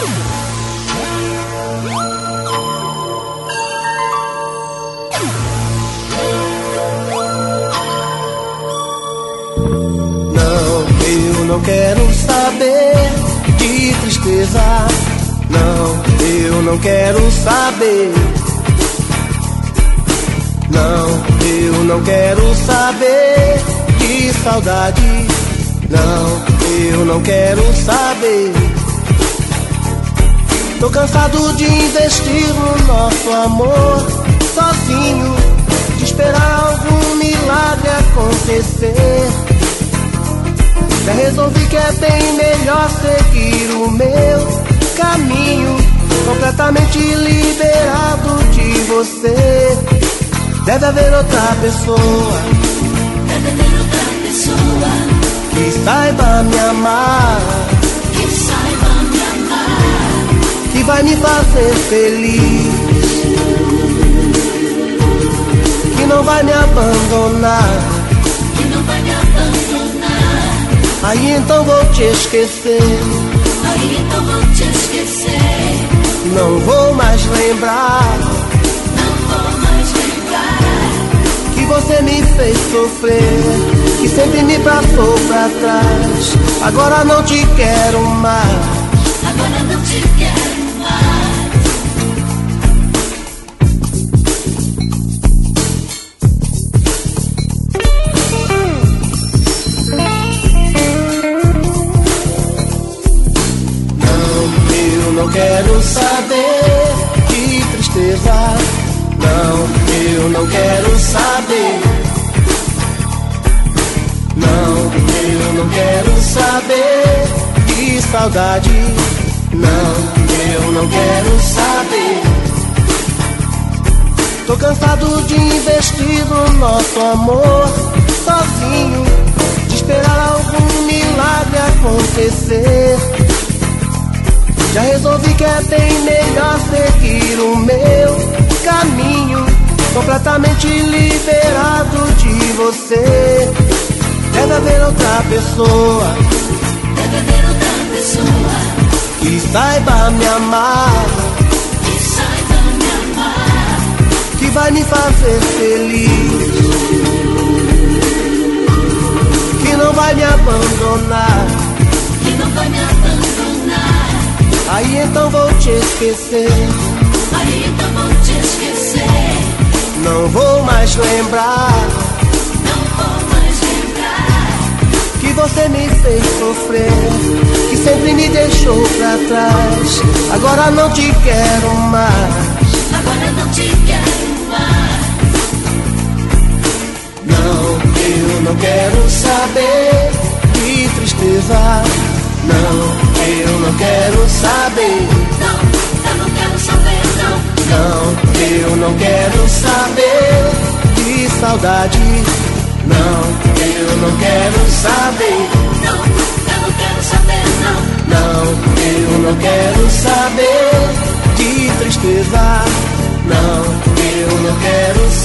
Eu não quero saber de tristeza. Não, eu não quero saber. Não, eu não quero saber de saudade. Não, eu não quero saber. Tô cansado de investir no nosso amor sozinho, de esperar algum milagre acontecer. Já resolvi que é bem melhor seguir o meu caminho, completamente liberado de você. Deve haver outra pessoa, deve haver outra pessoa que saiba me amar, que saiba me amar, que vai me fazer feliz, que não vai me abandonar, que não vai me abandonar. Aí então vou te esquecer, aí então vou te esquecer. Não vou mais lembrar, não vou mais lembrar que você me fez sofrer, que sempre me passou pra trás. Agora não te quero mais, agora não te quero mais. Não quero saber de tristeza. Não, eu não quero saber. Não, eu não quero saber de saudade. Não, eu não quero saber. Tô cansado de investir no nosso amor sozinho, de esperar algum milagre acontecer. Já resolvi que é bem melhor seguir o meu caminho, completamente liberado de você. Deve haver outra pessoa, deve haver outra pessoa que saiba me amar, que saiba me amar, que vai me fazer feliz, que não vai me abandonar, que não vai me abandonar. Aí então vou te esquecer, aí então vou te esquecer. Não vou mais lembrar, não vou mais lembrar que você me fez sofrer, que sempre me deixou pra trás. Agora não te quero mais, agora não te quero mais. Não, eu não quero saber de tristeza. Não, eu não quero saber. Não, eu não quero saber, não. Não, eu não quero saber de saudade. Não, eu não quero saber. Não, eu não quero saber, não. Não, eu não quero saber de tristeza. Não, eu não quero saber.